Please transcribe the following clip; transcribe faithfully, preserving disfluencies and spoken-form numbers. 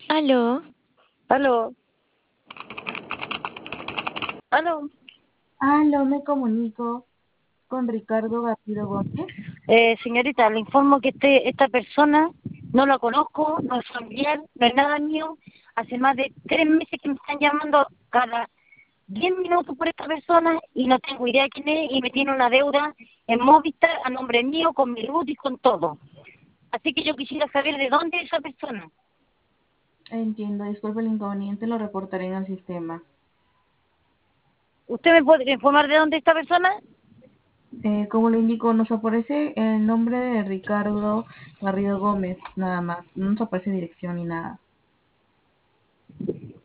Aló, Aló, aló. aló, me comunico con Ricardo Garrido Gómez. Eh, señorita, le informo que este, esta persona no la conozco, no es familiar, no es nada mío. Hace más de tres meses que me están llamando cada diez minutos por esta persona y no tengo idea quién es y me tiene una deuda en Movistar a nombre mío, con mi root y con todo. Así que yo quisiera saber de dónde es esa persona. Entiendo, disculpe el inconveniente, lo reportaré en el sistema. ¿Usted me puede informar de dónde es esta persona? Eh, como le indico, nos aparece el nombre de Ricardo Garrido Gómez, nada más. No nos aparece dirección ni nada.